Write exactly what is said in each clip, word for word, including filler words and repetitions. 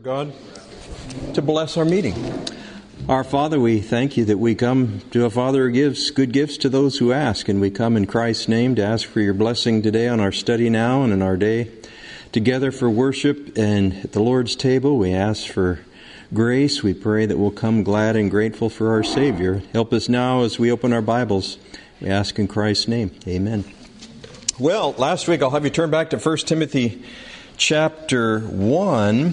God to bless our meeting. Our Father, we thank you that we come to a Father who gives good gifts to those who ask, and we come in Christ's name to ask for your blessing today on our study now and in our day together for worship and at the Lord's table. We ask for grace. We pray that we'll come glad and grateful for our Savior. Help us now as we open our Bibles. We ask in Christ's name. Amen. Well, last week I'll have you turn back to First Timothy chapter one,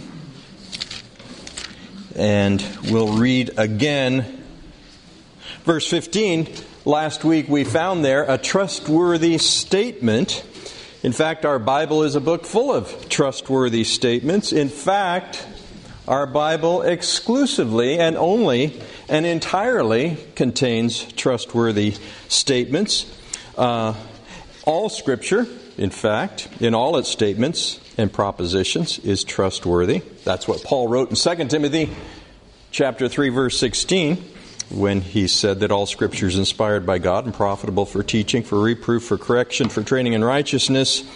and we'll read again verse fifteen. Last week we found there a trustworthy statement. In fact, our Bible is a book full of trustworthy statements. In fact, our Bible exclusively and only and entirely contains trustworthy statements. Uh, all Scripture, in fact, in all its statements and propositions, is trustworthy. That's what Paul wrote in Second Timothy chapter three, verse sixteen, when he said that all Scripture is inspired by God and profitable for teaching, for reproof, for correction, for training in righteousness.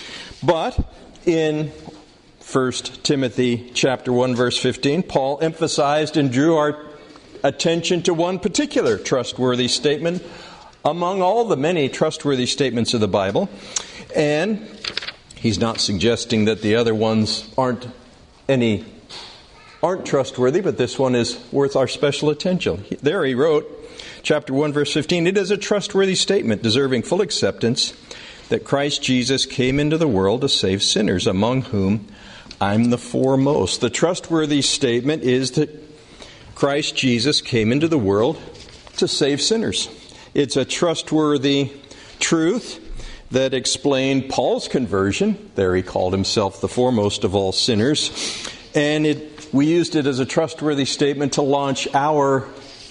But in First Timothy chapter one, verse fifteen, Paul emphasized and drew our attention to one particular trustworthy statement among all the many trustworthy statements of the Bible. And he's not suggesting that the other ones aren't any aren't trustworthy, but this one is worth our special attention. There he wrote, chapter one, verse fifteen, "It is a trustworthy statement, deserving full acceptance, that Christ Jesus came into the world to save sinners, among whom I'm the foremost." The trustworthy statement is that Christ Jesus came into the world to save sinners. It's a trustworthy truth that explained Paul's conversion. There he called himself the foremost of all sinners. And it, we used it as a trustworthy statement to launch our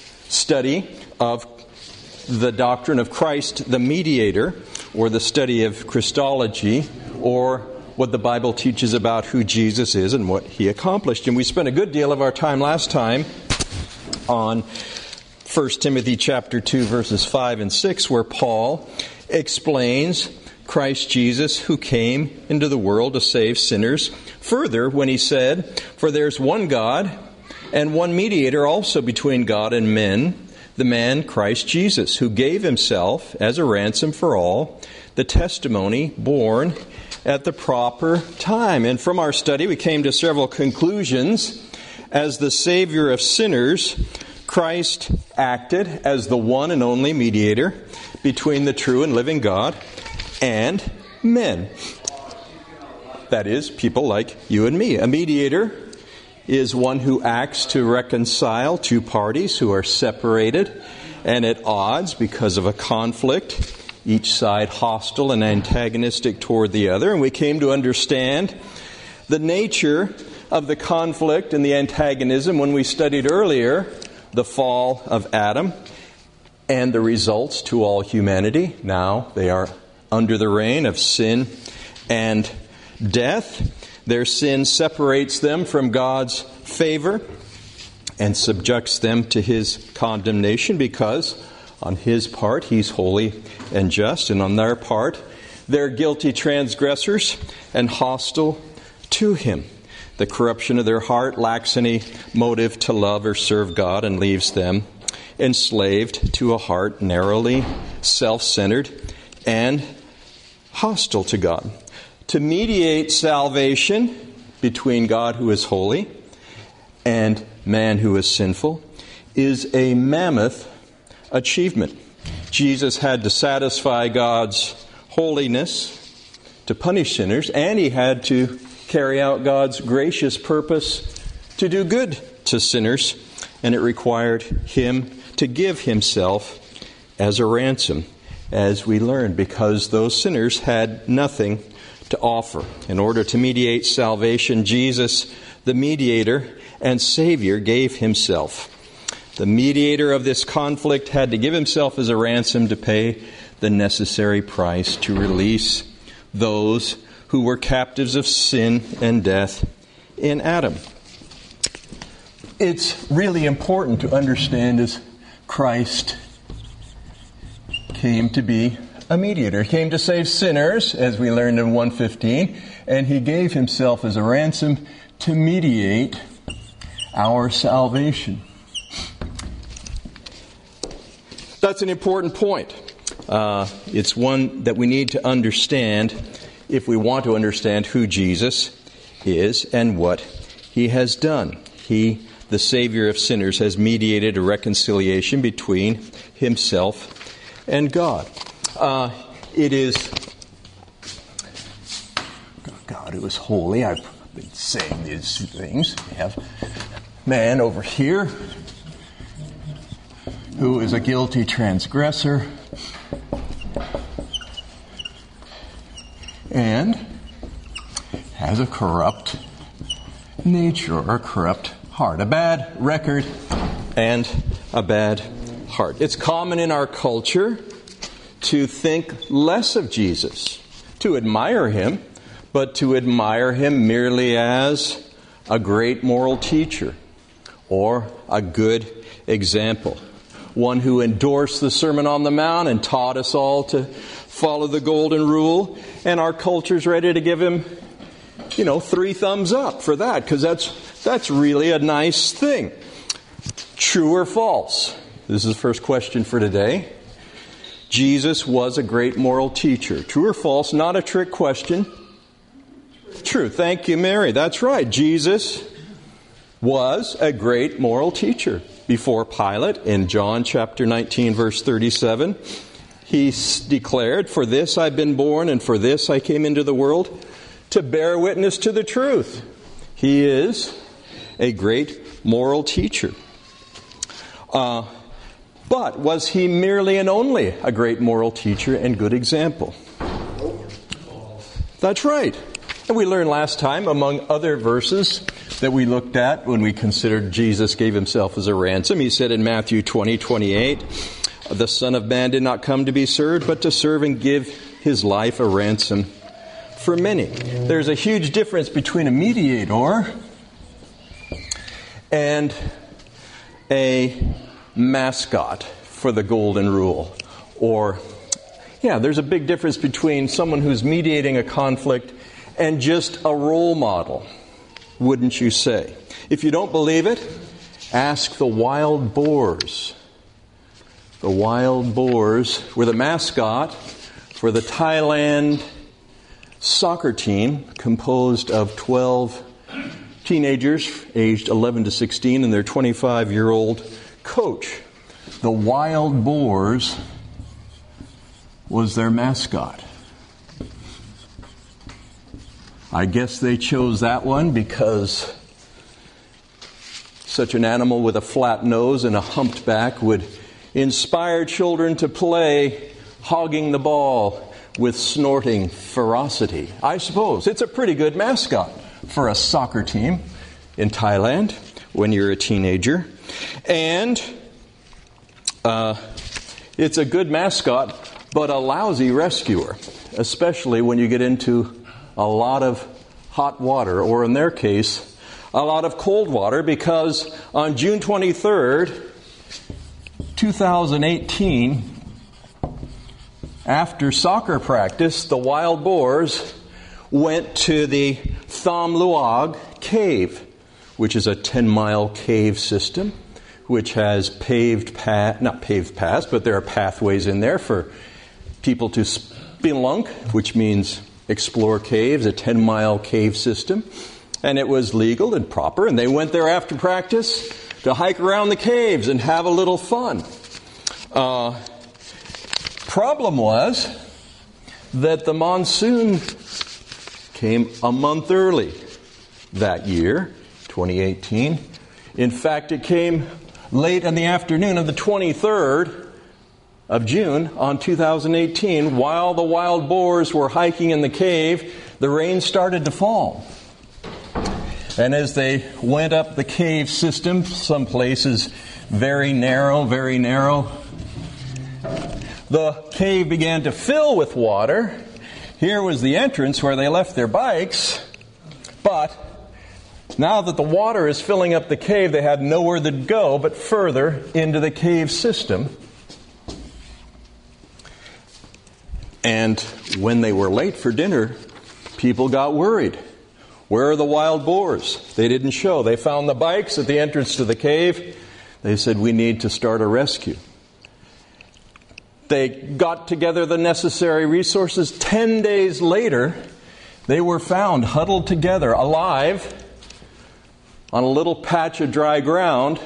study of the doctrine of Christ the mediator, or the study of Christology, or what the Bible teaches about who Jesus is and what he accomplished. And we spent a good deal of our time last time on First Timothy chapter two, verses five and six, where Paul explains Christ Jesus who came into the world to save sinners. Further, when he said, "For there's one God and one mediator also between God and men, the man Christ Jesus, who gave himself as a ransom for all, the testimony borne at the proper time." And from our study we came to several conclusions. As the Savior of sinners, Christ acted as the one and only mediator between the true and living God and men. That is, people like you and me. A mediator is one who acts to reconcile two parties who are separated and at odds because of a conflict, each side hostile and antagonistic toward the other. And we came to understand the nature of the conflict and the antagonism when we studied earlier the fall of Adam and the results to all humanity. Now they are under the reign of sin and death. Their sin separates them from God's favor and subjects them to his condemnation, because on his part he's holy and just, and on their part they're guilty transgressors and hostile to him. The corruption of their heart lacks any motive to love or serve God and leaves them enslaved to a heart narrowly self-centered and hostile to God. To mediate salvation between God, who is holy, and man, who is sinful, is a mammoth achievement. Jesus had to satisfy God's holiness to punish sinners, and he had to carry out God's gracious purpose to do good to sinners, and it required him to give himself as a ransom, as we learned, because those sinners had nothing to offer. In order to mediate salvation, Jesus, the mediator and Savior, gave himself. The mediator of this conflict had to give himself as a ransom to pay the necessary price to release those who were captives of sin and death in Adam. It's really important to understand as Christ came to be a mediator. He came to save sinners, as we learned in one fifteen, and he gave himself as a ransom to mediate our salvation. That's an important point. Uh, it's one that we need to understand if we want to understand who Jesus is and what he has done. He, the Savior of sinners, has mediated a reconciliation between himself and God. Uh, it is God who is holy. I've been saying these things. We have man over here who is a guilty transgressor and has a corrupt nature or a corrupt heart, a bad record and a bad heart. It's common in our culture to think less of Jesus, to admire him, but to admire him merely as a great moral teacher or a good example, one who endorsed the Sermon on the Mount and taught us all to follow the golden rule, and our culture's ready to give him, you know, three thumbs up for that, because that's that's really a nice thing. True or false? This is the first question for today. Jesus was a great moral teacher. True or false? Not a trick question. True. Thank you, Mary. That's right. Jesus was a great moral teacher. Before Pilate, in John chapter nineteen, verse thirty-seven, he declared, "For this I've been born, and for this I came into the world, to bear witness to the truth." He is a great moral teacher. Uh, but was he merely and only a great moral teacher and good example? That's right. And we learned last time, among other verses that we looked at when we considered Jesus gave himself as a ransom, he said in Matthew twenty, twenty-eight, "The Son of Man did not come to be served, but to serve and give his life a ransom for many." There's a huge difference between a mediator and a mascot for the golden rule. Or, yeah, there's a big difference between someone who's mediating a conflict and just a role model, wouldn't you say? If you don't believe it, ask the wild boars. The wild boars were the mascot for the Thailand soccer team, composed of twelve teenagers aged eleven to sixteen and their twenty-five-year-old coach. The wild boars was their mascot. I guess they chose that one because such an animal with a flat nose and a humped back would inspire children to play hogging the ball with snorting ferocity. I suppose it's a pretty good mascot for a soccer team in Thailand when you're a teenager. And uh, it's a good mascot, but a lousy rescuer, especially when you get into a lot of hot water, or in their case, a lot of cold water, because on June twenty-third, twenty eighteen, after soccer practice, the wild boars went to the Tham Luang Cave, which is a ten-mile cave system, which has paved path, not paved paths, but there are pathways in there for people to spelunk, which means explore caves, a ten-mile cave system. And it was legal and proper, and they went there after practice to hike around the caves and have a little fun. Uh, problem was that the monsoon came a month early that year, twenty eighteen. In fact, it came late in the afternoon of the twenty-third of June on two thousand eighteen. While the wild boars were hiking in the cave, the rain started to fall. And as they went up the cave system, some places very narrow, very narrow, the cave began to fill with water. Here was the entrance where they left their bikes, but now that the water is filling up the cave, they had nowhere to go but further into the cave system. And when they were late for dinner, people got worried. Where are the wild boars? They didn't show. They found the bikes at the entrance to the cave. They said, we need to start a rescue. They got together the necessary resources. Ten days later, they were found huddled together, alive, on a little patch of dry ground,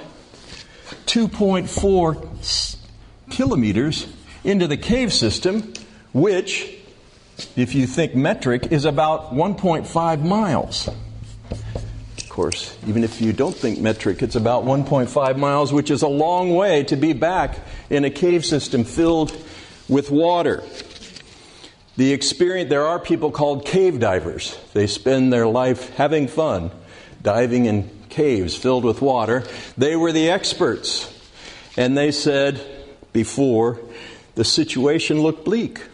two point four kilometers into the cave system, which, if you think metric, is about one point five miles. Of course, even if you don't think metric, it's about one point five miles, which is a long way to be back in a cave system filled with water. The experience, there are people called cave divers. They spend their life having fun, diving in caves filled with water. They were the experts. And they said before, the situation looked bleak.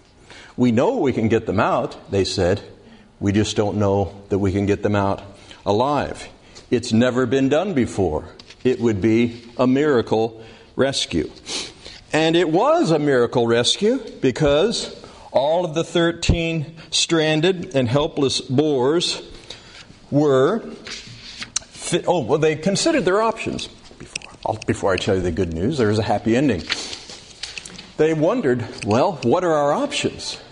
We know we can get them out, they said. We just don't know that we can get them out alive. It's never been done before. It would be a miracle rescue. And it was a miracle rescue because all of the thirteen stranded and helpless boars were fit. Oh, well, they considered their options. Before, before I tell you the good news, there's a happy ending. They wondered, well, what are our options?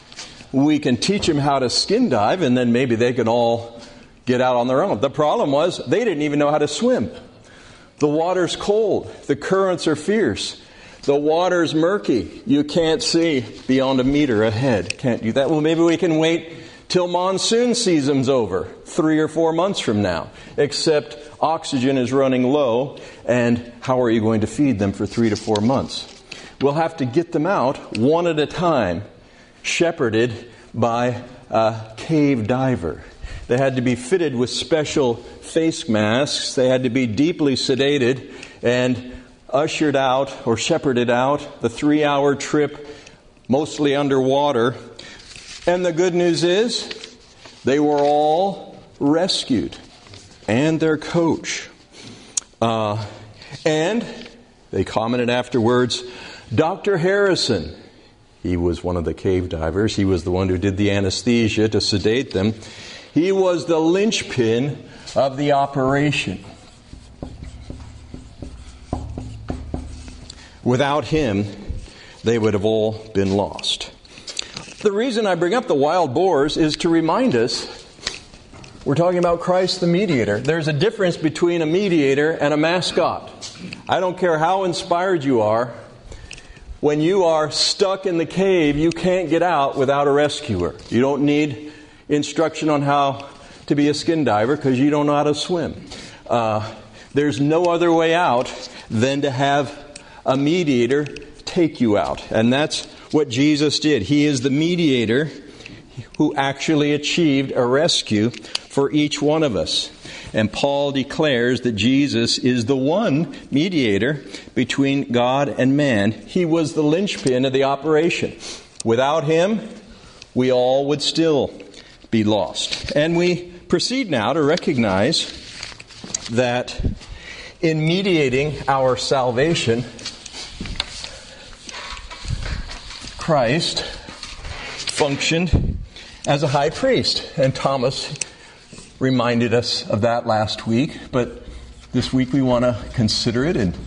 We can teach them how to skin dive, and then maybe they can all get out on their own. The problem was they didn't even know how to swim. The water's cold. The currents are fierce. The water's murky. You can't see beyond a meter ahead. Can't do that. Well, maybe we can wait till monsoon season's over, three or four months from now. Except oxygen is running low, and how are you going to feed them for three to four months? We'll have to get them out one at a time, shepherded by a cave diver. They had to be fitted with special face masks. They had to be deeply sedated and ushered out or shepherded out the three-hour trip, mostly underwater. And the good news is they were all rescued, and their coach. Uh, and they commented afterwards, Doctor Harrison, he was one of the cave divers. He was the one who did the anesthesia to sedate them. He was the linchpin of the operation. Without him, they would have all been lost. The reason I bring up the wild boars is to remind us we're talking about Christ the mediator. There's a difference between a mediator and a mascot. I don't care how inspired you are. When you are stuck in the cave, you can't get out without a rescuer. You don't need instruction on how to be a skin diver because you don't know how to swim. Uh, there's no other way out than to have a mediator take you out. And that's what Jesus did. He is the mediator who actually achieved a rescue for each one of us. And Paul declares that Jesus is the one mediator between God and man. He was the linchpin of the operation. Without him, we all would still be lost. And we proceed now to recognize that in mediating our salvation, Christ functioned as a high priest. And Thomas reminded us of that last week, but this week we want to consider it in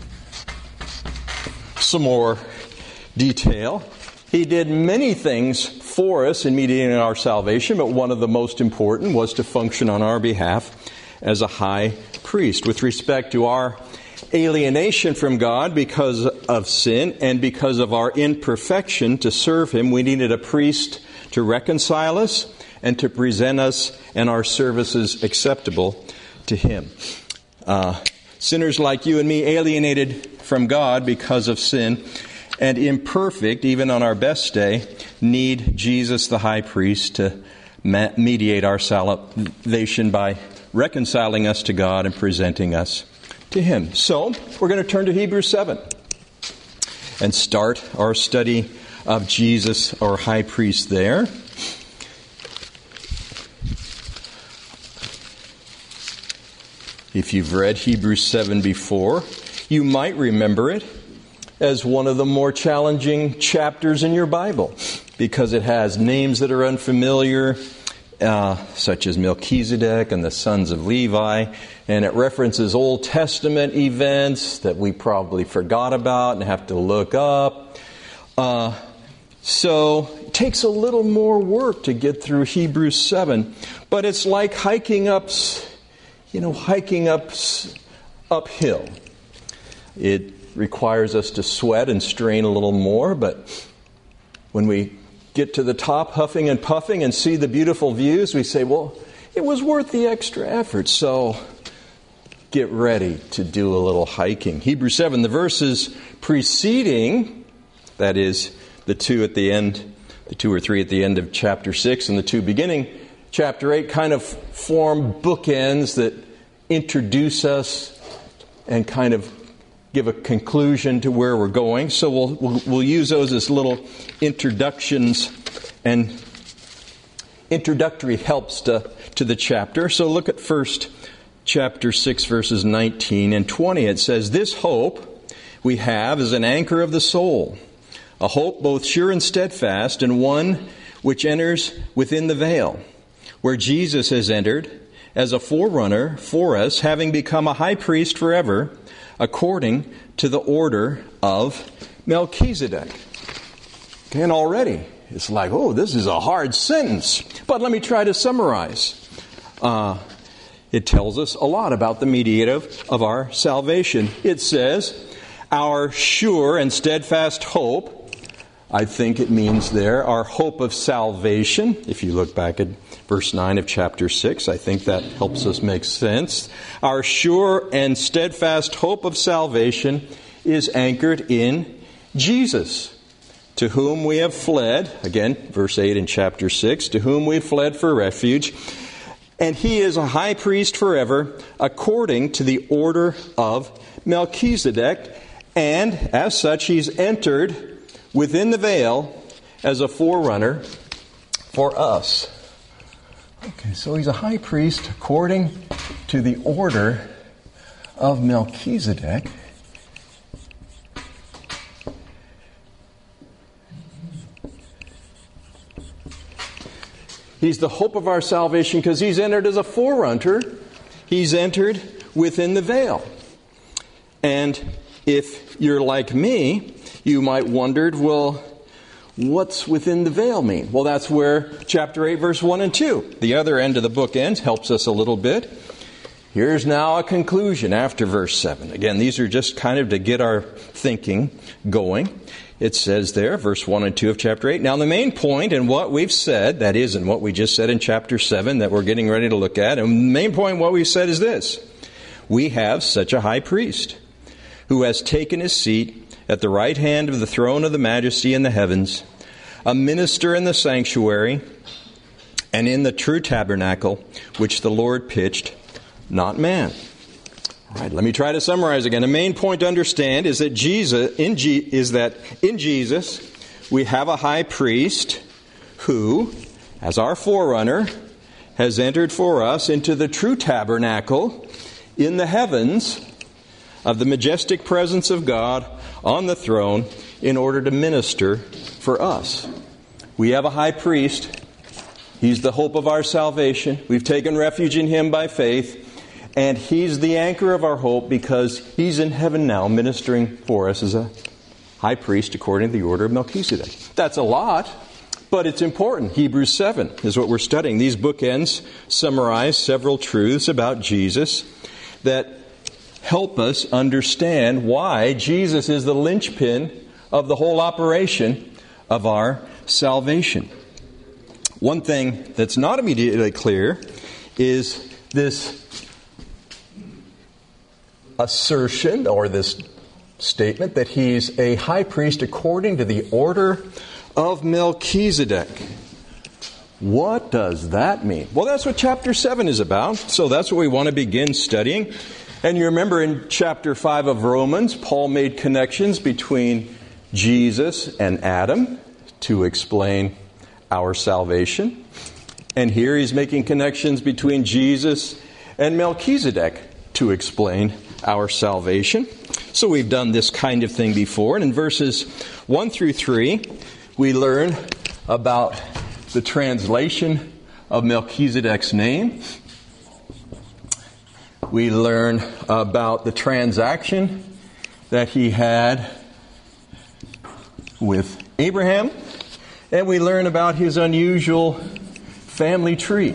some more detail. He did many things for us in mediating our salvation, but one of the most important was to function on our behalf as a high priest. With respect to our alienation from God because of sin and because of our imperfection to serve Him, we needed a priest to reconcile us and to present us and our services acceptable to Him. Uh, sinners like you and me, alienated from God because of sin and imperfect, even on our best day, need Jesus the high priest to mediate our salvation by reconciling us to God and presenting us to Him. So, we're going to turn to Hebrews seven and start our study of Jesus, our high priest there. If you've read Hebrews seven before, you might remember it as one of the more challenging chapters in your Bible because it has names that are unfamiliar uh, such as Melchizedek and the sons of Levi, and it references Old Testament events that we probably forgot about and have to look up. Uh, so it takes a little more work to get through Hebrews seven, but it's like hiking up, you know, hiking up uphill. It requires us to sweat and strain a little more, but when we get to the top huffing and puffing and see the beautiful views, we say, well, it was worth the extra effort, so get ready to do a little hiking. Hebrews seven, the verses preceding, that is, the two at the end, the two or three at the end of chapter six and the two beginning chapter eight, kind of form bookends that introduce us and kind of give a conclusion to where we're going. So we'll, we'll we'll use those as little introductions and introductory helps to, to the chapter. So look at first chapter six, verses nineteen and twenty. It says, "This hope we have is an anchor of the soul, a hope both sure and steadfast, and one which enters within the veil, where Jesus has entered as a forerunner for us, having become a high priest forever, according to the order of Melchizedek." And already it's like, oh, this is a hard sentence. But let me try to summarize. Uh, it tells us a lot about the mediator of our salvation. It says, our sure and steadfast hope. I think it means there, our hope of salvation. If you look back at verse nine of chapter six, I think that helps us make sense. Our sure and steadfast hope of salvation is anchored in Jesus, to whom we have fled. Again, verse eight in chapter six, to whom we have fled for refuge. And he is a high priest forever, according to the order of Melchizedek. And as such, he's entered within the veil as a forerunner for us. Okay, so he's a high priest according to the order of Melchizedek. He's the hope of our salvation because he's entered as a forerunner. He's entered within the veil. And if you're like me, you might wonder, well, what's within the veil mean? Well, that's where chapter eight, verse one and two, the other end of the book ends, helps us a little bit. Here's now a conclusion after verse seven. Again, these are just kind of to get our thinking going. It says there, verse one and two of chapter eight, "Now the main point in what we've said," that is, in what we just said in chapter seven that we're getting ready to look at, and the main point in what we've said is this: we have such a high priest who has taken his seat at the right hand of the throne of the majesty in the heavens, a minister in the sanctuary and in the true tabernacle, which the Lord pitched, not man. All right, let me try to summarize again. The main point to understand is that Jesus, in G, is that in Jesus we have a high priest who, as our forerunner, has entered for us into the true tabernacle in the heavens of the majestic presence of God on the throne in order to minister for us. We have a high priest. He's the hope of our salvation. We've taken refuge in him by faith. And he's the anchor of our hope because he's in heaven now ministering for us as a high priest according to the order of Melchizedek. That's a lot, but it's important. Hebrews seven is what we're studying. These bookends summarize several truths about Jesus that help us understand why Jesus is the linchpin of the whole operation of our salvation. One thing that's not immediately clear is this assertion or this statement that he's a high priest according to the order of Melchizedek. What does that mean? Well, that's what chapter seven is about. So that's what we want to begin studying. And you remember in chapter five of Romans, Paul made connections between Jesus and Adam to explain our salvation. And here he's making connections between Jesus and Melchizedek to explain our salvation. So we've done this kind of thing before. And in verses one through three, we learn about the translation of Melchizedek's name. We learn about the transaction that he had with Abraham. And we learn about his unusual family tree.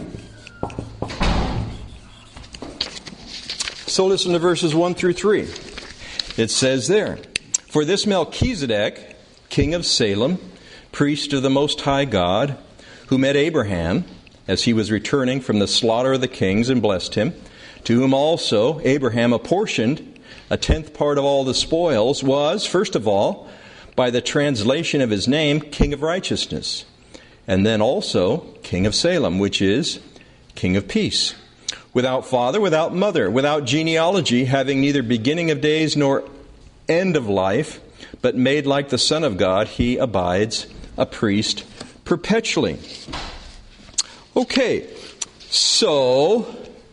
So listen to verses one through three. It says there, "For this Melchizedek, king of Salem, priest of the Most High God, who met Abraham as he was returning from the slaughter of the kings and blessed him, to whom also Abraham apportioned a tenth part of all the spoils, was, first of all, by the translation of his name, King of Righteousness, and then also King of Salem, which is King of Peace, without father, without mother, without genealogy, having neither beginning of days nor end of life, but made like the Son of God, he abides a priest perpetually." Okay, so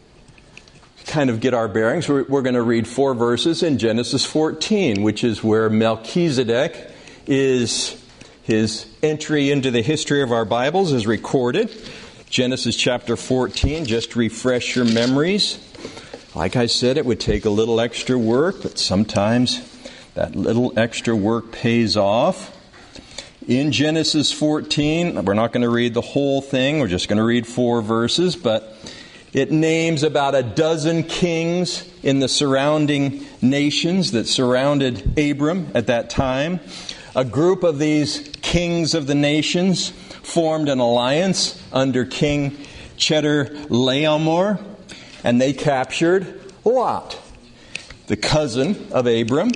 kind of get our bearings. We're, we're going to read four verses in Genesis fourteen, which is where Melchizedek is, his entry into the history of our Bibles is recorded. Genesis chapter fourteen, just to refresh your memories. Like I said, it would take a little extra work, but sometimes that little extra work pays off. In Genesis fourteen, we're not going to read the whole thing, we're just going to read four verses, but it names about a dozen kings in the surrounding nations that surrounded Abram at that time. A group of these kings of the nations formed an alliance under King Chedorlaomer, and they captured Lot, the cousin of Abram,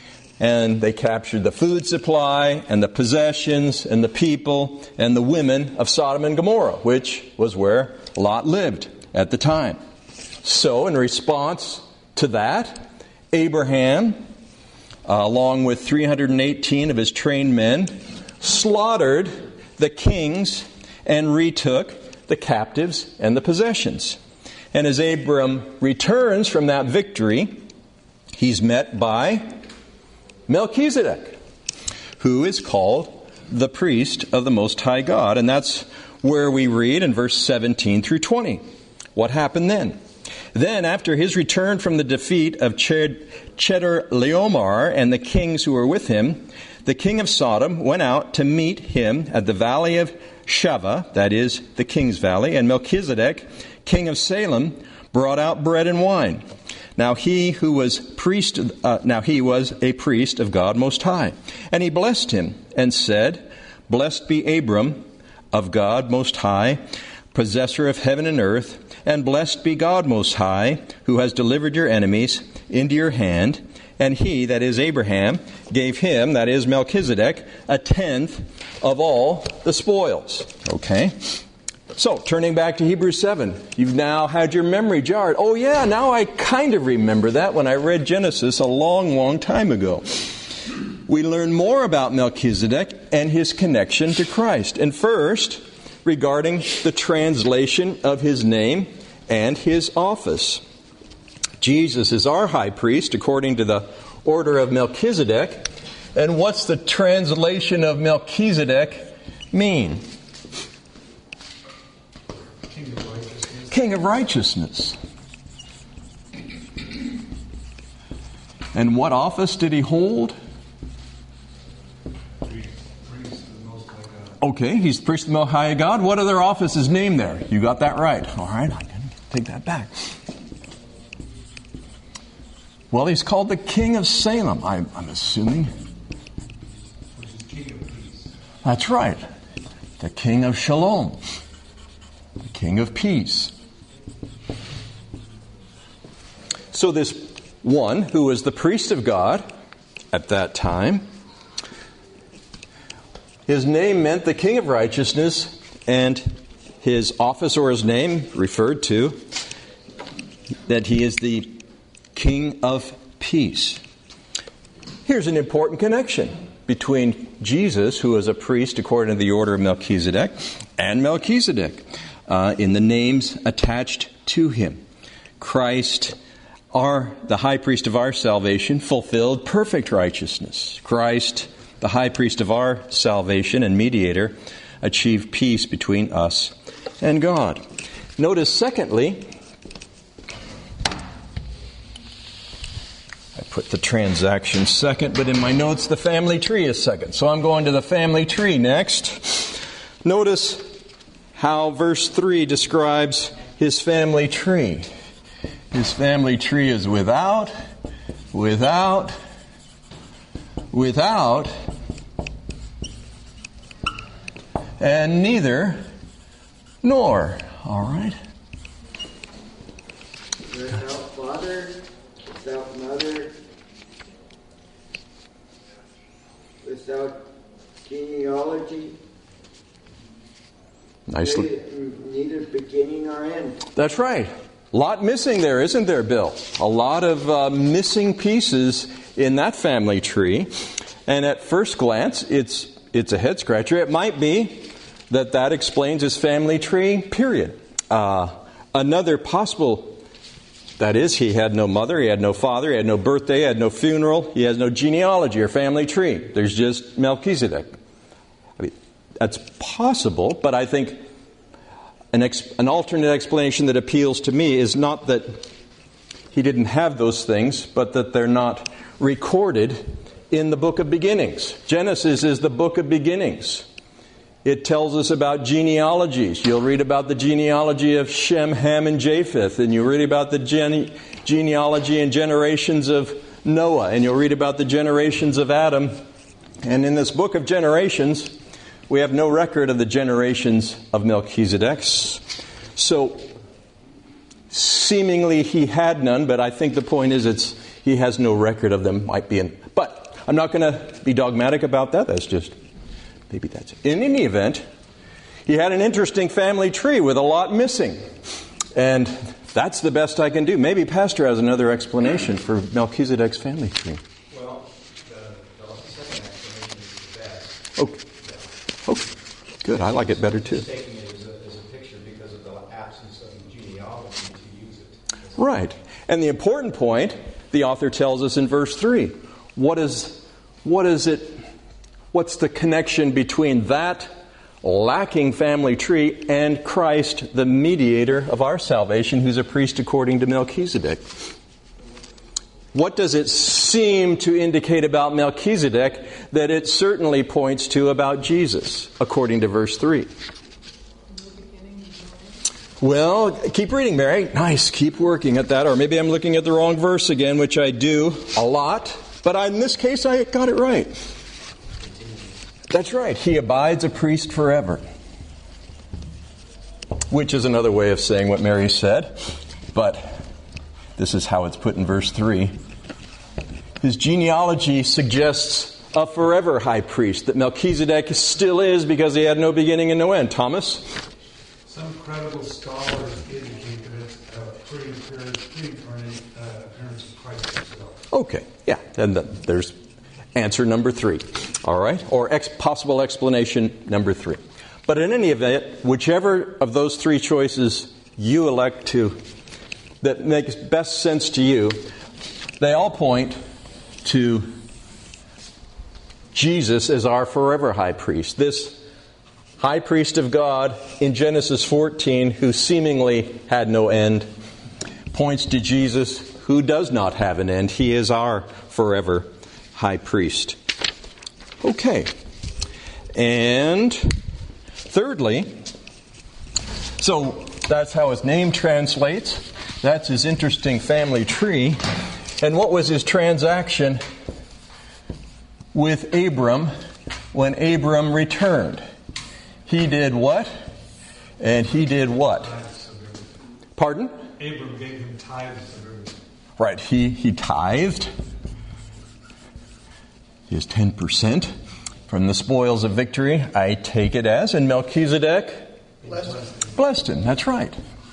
and they captured the food supply and the possessions and the people and the women of Sodom and Gomorrah, which was where Lot lived at the time. So in response to that, Abraham, uh, along with three hundred eighteen of his trained men, slaughtered the kings and retook the captives and the possessions. And as Abram returns from that victory, he's met by Melchizedek, who is called the priest of the Most High God. And that's where we read in verse seventeen through twenty. What happened then? Then, after his return from the defeat of Chedorlaomer and the kings who were with him, the king of Sodom went out to meet him at the valley of Shaveh, that is, the king's valley, and Melchizedek, king of Salem, brought out bread and wine. Now he who was priest, uh, now he was a priest of God Most High, and he blessed him and said, "Blessed be Abram of God Most High, possessor of heaven and earth, and blessed be God Most High, who has delivered your enemies into your hand." And he, that is Abraham, gave him, that is Melchizedek, a tenth of all the spoils. Okay? So, turning back to Hebrews seven, you've now had your memory jarred. Oh yeah, now I kind of remember that when I read Genesis a long, long time ago. We learn more about Melchizedek and his connection to Christ. And first, regarding the translation of his name and his office. Jesus is our high priest according to the order of Melchizedek. And what's the translation of Melchizedek mean? King of righteousness. King of righteousness. And what office did he hold? Okay, he's the priest of the Most High God. What other office is named there? You got that right. All right, I can take that back. Well, he's called the King of Salem, I'm, I'm assuming. Which is King of Peace. That's right. The King of Shalom. The King of Peace. So this one who was the priest of God at that time, his name meant the King of Righteousness, and his office or his name referred to that he is the King of Peace. Here's an important connection between Jesus, who is a priest according to the order of Melchizedek, and Melchizedek uh, in the names attached to him. Christ, our the high priest of our salvation, fulfilled perfect righteousness. Christ, the high priest of our salvation and mediator, achieved peace between us and God. Notice, secondly, I put the transaction second, but in my notes the family tree is second. So I'm going to the family tree next. Notice how verse three describes his family tree. His family tree is without, without, without, and neither, nor. All right? Without father, without mother, without genealogy. Nicely. Neither beginning nor end. That's right. A lot missing there, isn't there, Bill? A lot of uh, missing pieces in that family tree. And at first glance, it's it's a head scratcher. It might be that that explains his family tree, period. Uh, another possible, that is, he had no mother, he had no father, he had no birthday, he had no funeral, he has no genealogy or family tree. There's just Melchizedek. I mean, that's possible, but I think An, ex- an alternate explanation that appeals to me is not that he didn't have those things, but that they're not recorded in the book of beginnings. Genesis is the book of beginnings. It tells us about genealogies. You'll read about the genealogy of Shem, Ham, and Japheth, and you'll read about the gene- genealogy and generations of Noah, and you'll read about the generations of Adam. And in this book of generations, we have no record of the generations of Melchizedek. So, seemingly he had none, but I think the point is it's he has no record of them. Might be in, but I'm not going to be dogmatic about that. That's just, maybe that's it. In any event, he had an interesting family tree with a lot missing. And that's the best I can do. Maybe Pastor has another explanation for Melchizedek's family tree. Well, the, the second explanation is the best. Okay. Okay, good. I like it better too. Taking it as a, as a picture because of the absence of genealogy to use it. Right. And the important point, the author tells us in verse three. What is, what is it, what's the connection between that lacking family tree and Christ, the mediator of our salvation, who's a priest according to Melchizedek? What does it seem to indicate about Melchizedek that it certainly points to about Jesus, according to verse three? Well, keep reading, Mary. Nice. Keep working at that. Or maybe I'm looking at the wrong verse again, which I do a lot. But I, in this case, I got it right. That's right. He abides a priest forever. Which is another way of saying what Mary said. But this is how it's put in verse three. His genealogy suggests a forever high priest, that Melchizedek still is because he had no beginning and no end. Thomas? Some credible scholars indicate that it's a pre-incarnate uh, appearance of Christ himself. Okay, yeah. And the, there's answer number three. All right? Or ex- possible explanation number three. But in any event, whichever of those three choices you elect to, that makes best sense to you, they all point to Jesus as our forever high priest. This high priest of God in Genesis fourteen, who seemingly had no end, points to Jesus who does not have an end. He is our forever high priest. Okay. And thirdly, so that's how his name translates. That's his interesting family tree. And what was his transaction with Abram when Abram returned? He did what? And he did what? Pardon? Abram gave him tithes of everything. Right, he, he tithed his ten percent from the spoils of victory, I take it as, and Melchizedek Blessed him. blessed him. That's right.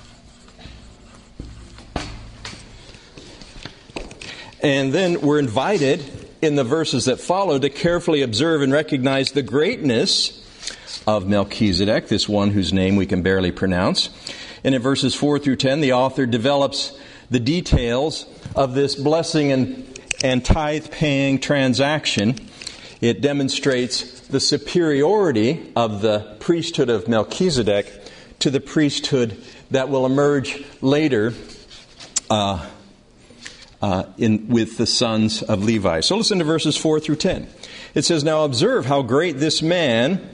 And then we're invited in the verses that follow to carefully observe and recognize the greatness of Melchizedek, this one whose name we can barely pronounce. And in verses four through ten, the author develops the details of this blessing and, and tithe-paying transaction. It demonstrates the superiority of the priesthood of Melchizedek to the priesthood that will emerge later uh, uh, in with the sons of Levi. So listen to verses four through ten. It says, "Now observe how great this man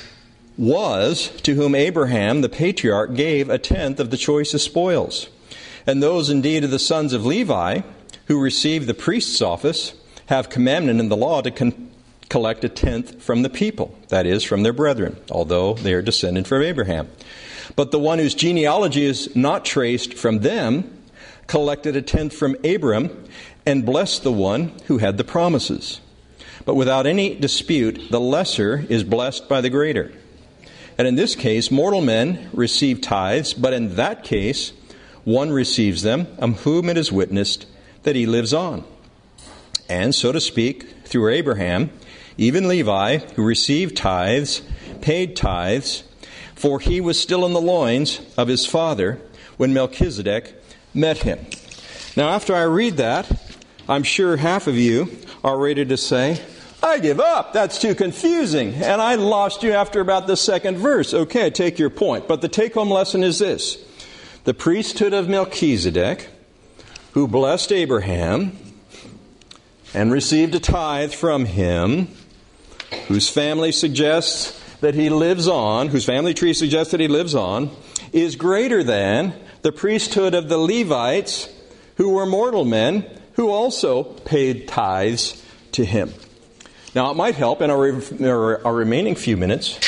was, to whom Abraham, the patriarch, gave a tenth of the choicest spoils. And those indeed of the sons of Levi, who receive the priest's office, have commandment in the law to con- collect a tenth from the people, that is, from their brethren, although they are descended from Abraham. But the one whose genealogy is not traced from them collected a tenth from Abram and blessed the one who had the promises. But without any dispute, the lesser is blessed by the greater. And in this case, mortal men receive tithes, but in that case, one receives them, of whom it is witnessed that he lives on. And, so to speak, through Abraham, even Levi, who received tithes, paid tithes, for he was still in the loins of his father when Melchizedek met him." Now, after I read that, I'm sure half of you are ready to say, "I give up. That's too confusing. And I lost you after about the second verse." Okay, I take your point. But the take-home lesson is this. The priesthood of Melchizedek, who blessed Abraham and received a tithe from him, whose family suggests that he lives on, whose family tree suggests that he lives on, is greater than the priesthood of the Levites, who were mortal men, who also paid tithes to him. Now, it might help in our, our remaining few minutes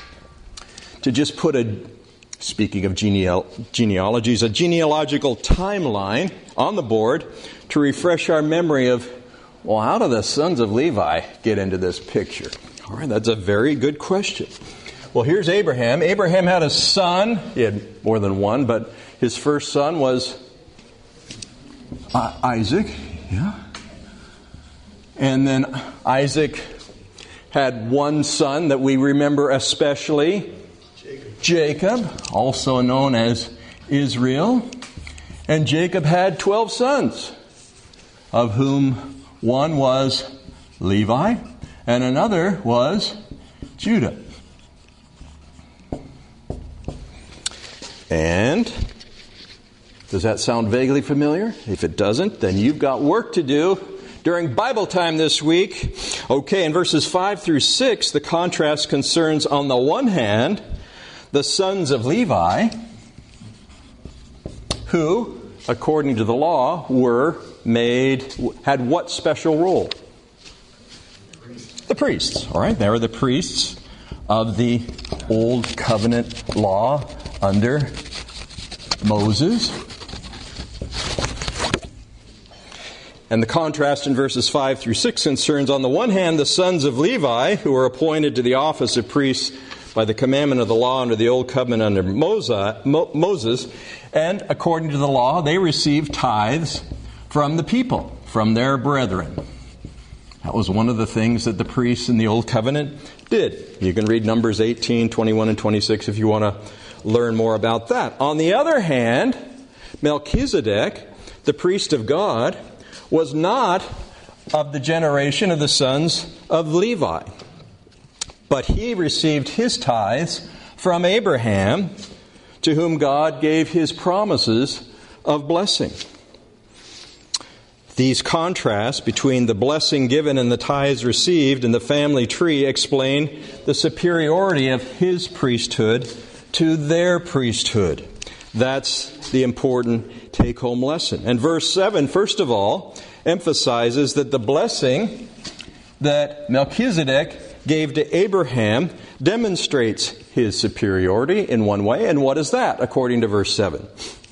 to just put a, speaking of geneal, genealogies, a genealogical timeline on the board to refresh our memory of, well, how do the sons of Levi get into this picture? All right, that's a very good question. Well, here's Abraham. Abraham had a son. He had more than one, but his first son was uh, Isaac. Yeah. And then Isaac had one son that we remember especially, Jacob, Jacob, also known as Israel. And Jacob had twelve sons, of whom one was Levi and another was Judah. And does that sound vaguely familiar? If it doesn't, then you've got work to do during Bible time this week. Okay, in verses five through six, the contrast concerns, on the one hand, the sons of Levi, who, according to the law, were made, had what special role? The priests. All right, they were the priests of the Old Covenant law under Moses. And the contrast in verses five through six concerns, on the one hand, the sons of Levi, who were appointed to the office of priests by the commandment of the law under the Old Covenant under Moses, and according to the law, they received tithes from the people, from their brethren. That was one of the things that the priests in the Old Covenant did. You can read Numbers eighteen, twenty-one, and twenty-six if you want to learn more about that. On the other hand, Melchizedek, the priest of God, was not of the generation of the sons of Levi, but he received his tithes from Abraham, to whom God gave his promises of blessing. These contrasts between the blessing given and the tithes received in the family tree explain the superiority of his priesthood to their priesthood. That's the important take-home lesson. And verse seven, first of all, emphasizes that the blessing that Melchizedek gave to Abraham demonstrates his superiority in one way. And what is that, according to verse seven?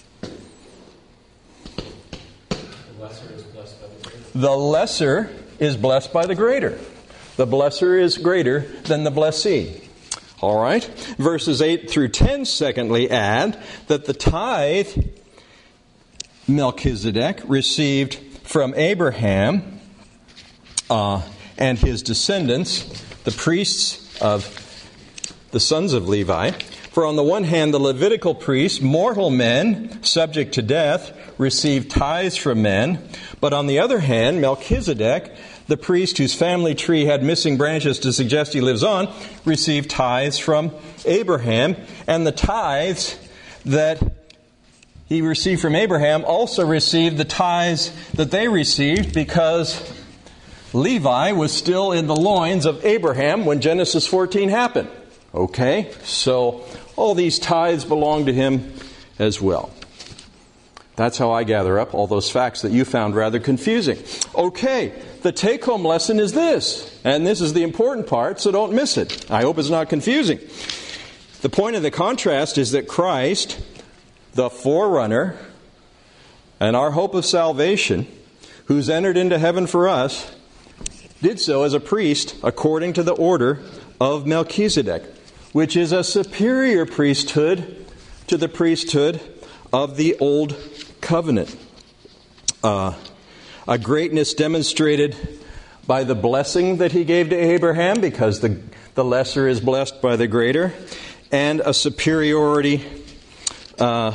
The lesser is blessed by the greater. The blesser is greater than the blessee. All right. Verses eight through ten, secondly, add that the tithe Melchizedek received from Abraham uh, and his descendants, the priests of the sons of Levi. For on the one hand, the Levitical priests, mortal men, subject to death, received tithes from men. But on the other hand, Melchizedek, the priest whose family tree had missing branches to suggest he lives on, received tithes from Abraham. And the tithes that he received from Abraham also received the tithes that they received because Levi was still in the loins of Abraham when Genesis fourteen happened. Okay, so all these tithes belong to him as well. That's how I gather up all those facts that you found rather confusing. Okay, the take-home lesson is this, and this is the important part, so don't miss it. I hope it's not confusing. The point of the contrast is that Christ, the forerunner, and our hope of salvation, who's entered into heaven for us, did so as a priest according to the order of Melchizedek, which is a superior priesthood to the priesthood of the Old Covenant. Uh, a greatness demonstrated by the blessing that he gave to Abraham, because the, the lesser is blessed by the greater, and a superiority. Uh,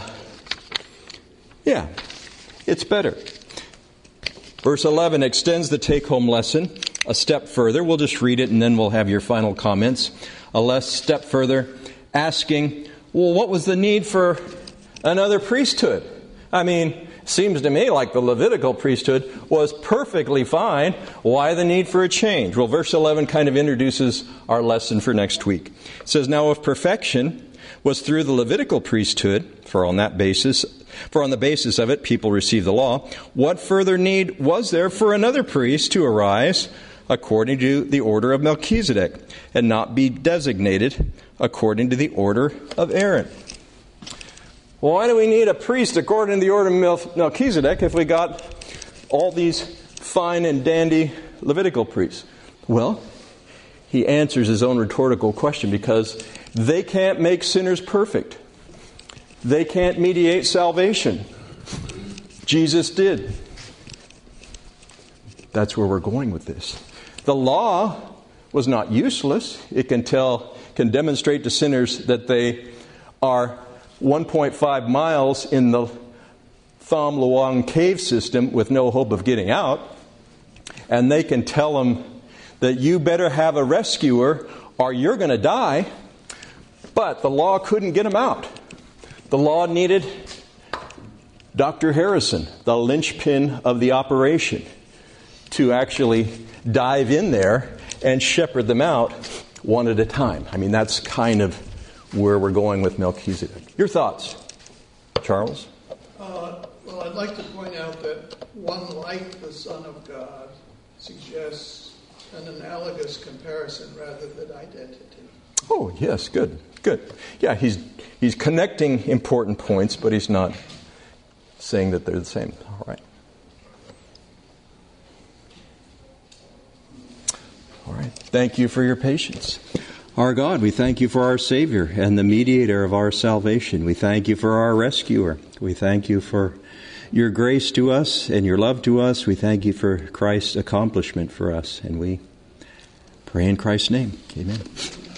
yeah, it's better. Verse eleven extends the take-home lesson a step further. We'll just read it and then we'll have your final comments. A less step further, asking, well, what was the need for another priesthood? I mean, seems to me like the Levitical priesthood was perfectly fine. Why the need for a change? Well, verse eleven kind of introduces our lesson for next week. It says, now if perfection was through the Levitical priesthood, for on that basis, for on the basis of it people received the law, what further need was there for another priest to arise according to the order of Melchizedek, and not be designated according to the order of Aaron? Well, why do we need a priest according to the order of Melchizedek if we got all these fine and dandy Levitical priests? Well, he answers his own rhetorical question, because they can't make sinners perfect. They can't mediate salvation. Jesus did. That's where we're going with this. The law was not useless. It can tell, can demonstrate to sinners that they are one point five miles in the Tham Luang cave system with no hope of getting out. And they can tell them that you better have a rescuer or you're going to die. But the law couldn't get them out. The law needed Doctor Harrison, the linchpin of the operation, to actually dive in there and shepherd them out one at a time. I mean, that's kind of where we're going with Melchizedek. Your thoughts, Charles? Uh, well, I'd like to point out that one like the Son of God suggests an analogous comparison rather than identity. Oh, yes, good, good. Yeah, he's he's connecting important points, but he's not saying that they're the same. All right. All right. Thank you for your patience. Our God, we thank you for our Savior and the mediator of our salvation. We thank you for our rescuer. We thank you for your grace to us and your love to us. We thank you for Christ's accomplishment for us. And we pray in Christ's name. Amen.